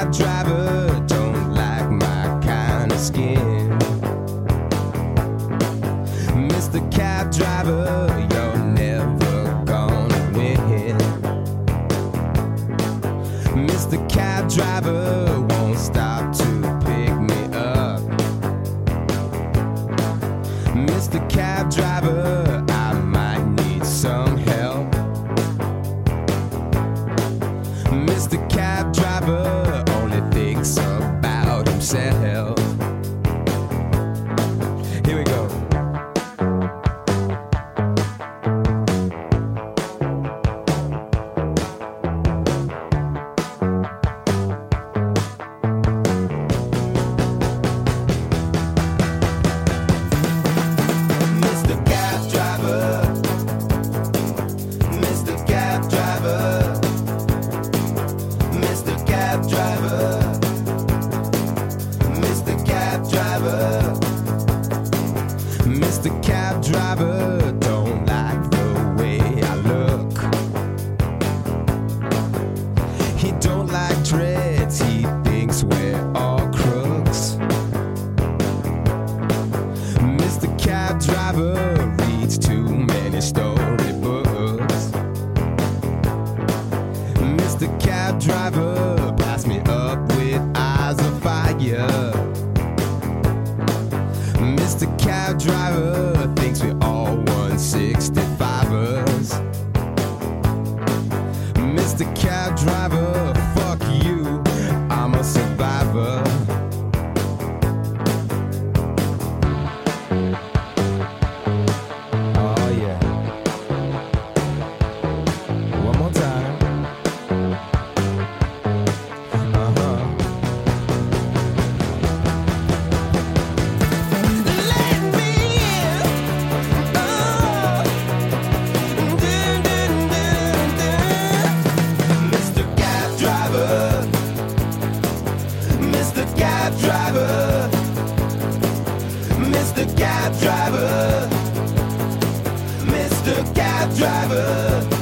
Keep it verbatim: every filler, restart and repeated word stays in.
cab driver don't like my kind of skin. Mister Cab Driver, you're never gonna win. Mister Cab Driver won't stop to pick me up. Mister Cab Driver, I might need some help. Mister Cab Driver only thinks about himself. Here we go. Mister Cab Driver, Mister Cab Driver, Mister Cab Driver, Mister Cab Driver, Mister Cab Driver don't like the way I look. He don't like dreads, he thinks we're all crooks. Mister Cab Driver reads too many storybooks. Mister Cab Driver, pass me up with eyes of fire. Mister Cab Driver thinks we all one sixty-fivers. Mister Cab Driver, fuck you, I'm a survivor. Oh yeah. One more time. Uh-huh. Let me in. Oh. Dun, dun, dun, dun. Mister Cab Driver, Mister Cab Driver, Mister Cab Driver, Mister Cab Driver.